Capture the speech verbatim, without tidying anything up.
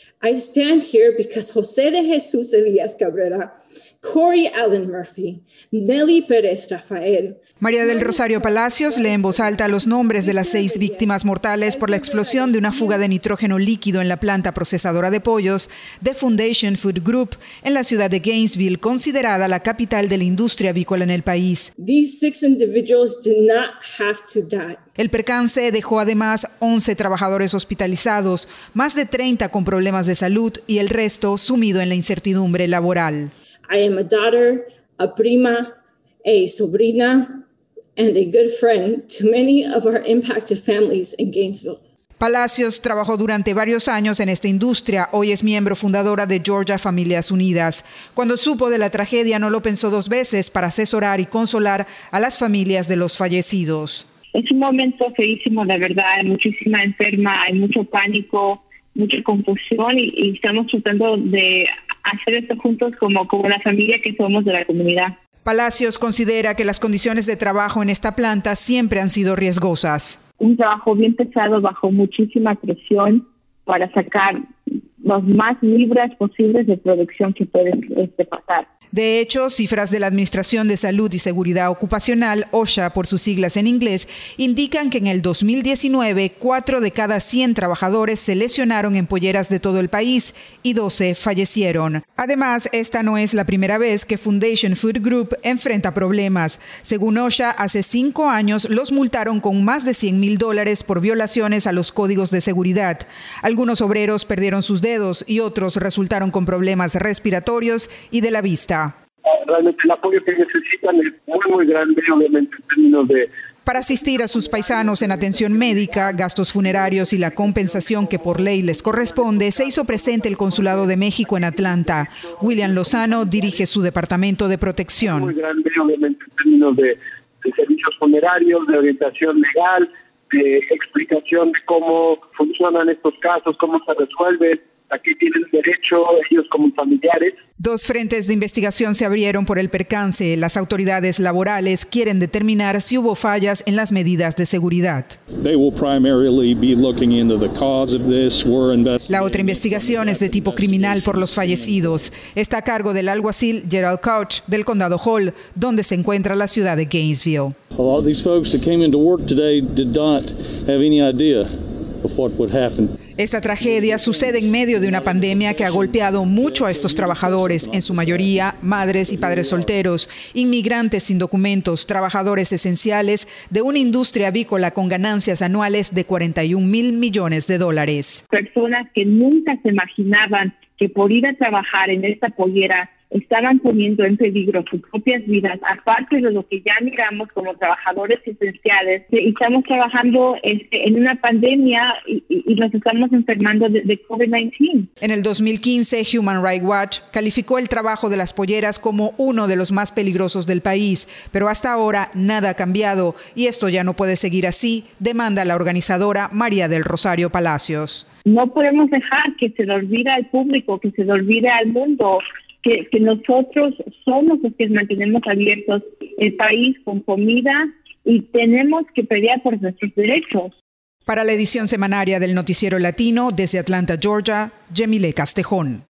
I stand here because José de Jesús Elías Cabrera, Corey Allen Murphy, Nelly Pérez Rafael. María del Rosario Palacios lee en voz alta los nombres de las seis víctimas mortales por la explosión de una fuga de nitrógeno líquido en la planta procesadora de pollos de Foundation Food Group en la ciudad de Gainesville, considerada la capital de la industria avícola en el país. These six individuals did not have to die. El percance dejó además once trabajadores hospitalizados, más de treinta con problemas de salud y el resto sumido en la incertidumbre laboral. I am a daughter, a prima, a sobrina, and a good friend to many of our impacted families in Gainesville. Palacios trabajó durante varios años en esta industria. Hoy es miembro fundadora de Georgia Familias Unidas. Cuando supo de la tragedia no lo pensó dos veces para asesorar y consolar a las familias de los fallecidos. Es un momento feísimo, la verdad. Hay muchísima enferma, hay mucho pánico, mucha confusión y, y estamos tratando de hacer esto juntos como, como la familia que somos de la comunidad. Palacios considera que las condiciones de trabajo en esta planta siempre han sido riesgosas. Un trabajo bien pesado bajo muchísima presión para sacar los más libras posibles de producción que pueden este, pasar. De hecho, cifras de la Administración de Salud y Seguridad Ocupacional, OSHA por sus siglas en inglés, indican que en el dos mil diecinueve, cuatro de cada cien trabajadores se lesionaron en polleras de todo el país y doce fallecieron. Además, esta no es la primera vez que Foundation Food Group enfrenta problemas. Según OSHA, hace cinco años los multaron con más de cien mil dólares por violaciones a los códigos de seguridad. Algunos obreros perdieron sus dedos y otros resultaron con problemas respiratorios y de la vista. Realmente el apoyo que necesitan es muy, muy grande, obviamente, en términos de... Para asistir a sus paisanos en atención médica, gastos funerarios y la compensación que por ley les corresponde, se hizo presente el Consulado de México en Atlanta. William Lozano dirige su departamento de protección. Muy grande, obviamente, en términos de, de servicios funerarios, de orientación legal, de explicación de cómo funcionan estos casos, cómo se resuelven, a qué tienen derecho ellos como familiares. Dos frentes de investigación se abrieron por el percance. Las autoridades laborales quieren determinar si hubo fallas en las medidas de seguridad. La otra investigación es de tipo criminal por los fallecidos. Está a cargo del alguacil Gerald Couch del condado Hall, donde se encuentra la ciudad de Gainesville. A lot of these folks that came into work today did not have any idea of what would happen. Esta tragedia sucede en medio de una pandemia que ha golpeado mucho a estos trabajadores, en su mayoría madres y padres solteros, inmigrantes sin documentos, trabajadores esenciales de una industria avícola con ganancias anuales de cuarenta y un mil millones de dólares. Personas que nunca se imaginaban que por ir a trabajar en esta pollera estaban poniendo en peligro sus propias vidas, aparte de lo que ya miramos como trabajadores esenciales. Y estamos trabajando este, en una pandemia y, y nos estamos enfermando de, de COVID diecinueve. En el dos mil quince, Human Rights Watch calificó el trabajo de las polleras como uno de los más peligrosos del país, pero hasta ahora nada ha cambiado y esto ya no puede seguir así, demanda la organizadora María del Rosario Palacios. No podemos dejar que se le olvide al público, que se le olvide al mundo, Que, que nosotros somos los que mantenemos abiertos el país con comida y tenemos que pelear por nuestros derechos. Para la edición semanaria del Noticiero Latino, desde Atlanta, Georgia, Yemile Castejón.